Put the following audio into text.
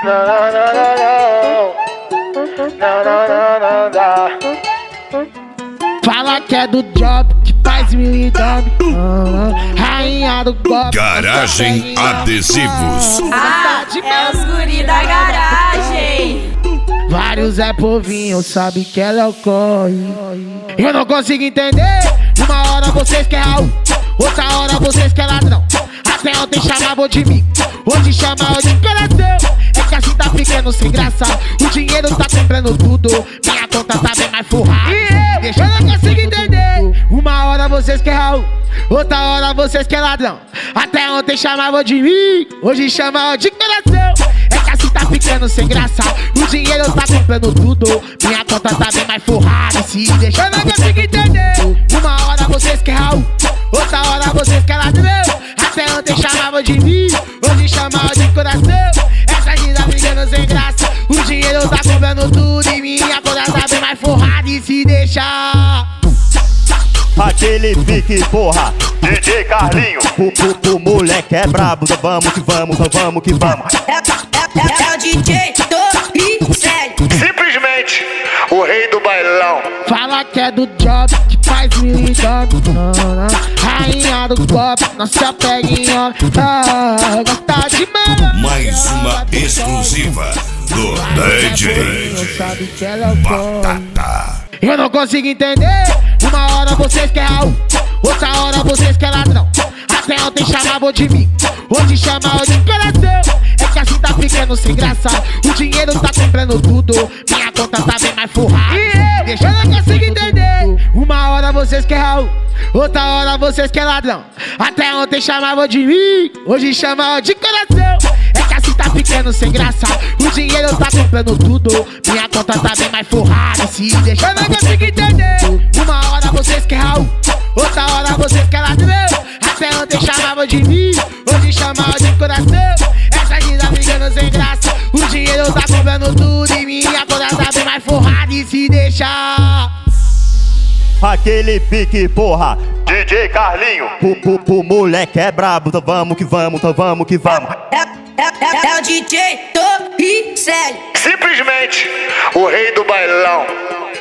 Fala que é do job, que faz milidão. Rainha do golpe. Garagem Adesivos. É os guri da garagem. Vários é povinho, sabe que ela é o corre. Eu não consigo entender. Uma hora vocês querem Raul, outra hora vocês querem ladrão. Até ontem chamavam de mim, hoje chamam de coração. É que assim tá ficando sem graça. O dinheiro tá comprando tudo, minha conta tá bem mais forrada. Eu não consigo entender. Uma hora vocês querem Raul, outra hora vocês querem ladrão. Até ontem chamavam de mim, hoje chamam de coração. É que assim tá ficando sem graça. O dinheiro tá comprando tudo, minha conta tá bem mais forrada. Se deixa, eu não consigo entender. Uma hora vocês querem Raul, outra hora vocês querem ladrão. Até ontem chamavam de mim, hoje chamam de coração. Essa vida ficando sem graça. O dinheiro tá comprando tudo e minha conta tá bem mais forrada. E se deixar aquele pique, porra, DJ Carlinho. O moleque é brabo, então vamos que vamos, então vamos que vamos. É o DJ do sério. Simplesmente o rei do bailão. fala que é do job, que faz milidão. Rainha do golpe, não se apega em homem. Gosta de mano. Mais uma exclusiva do DJ Sabe que ela é o Batata. Eu não consigo entender. Uma hora vocês querem Raul, outra hora vocês querem ladrão. Até ontem chamavam de mim, hoje chamam de coração. É que assim tá ficando sem graça. O dinheiro tá comprando tudo, minha conta tá bem mais forrada. Deixa, eu não consigo entender. Uma hora vocês querem Raul, outra hora vocês querem ladrão. Até ontem chamavam de mim, hoje chamam de coração. É que assim tá ficando sem graça. O dinheiro tá comprando tudo, minha conta tá bem mais forrada. Se deixa, eu não consigo entender. Uma hora vocês querem Raul, outra hora vocês querem ladrão. Até ontem chamavam de mim, hoje chamam de coração. Essa vida ficando sem graça. O dinheiro tá comprando tudo e minha conta tá bem mais forrada. E se deixar aquele pique, porra, DJ Carlinho. O moleque é brabo, então vamos que vamos, então vamos que vamos. É o DJ do sério. Simplesmente o rei do bailão.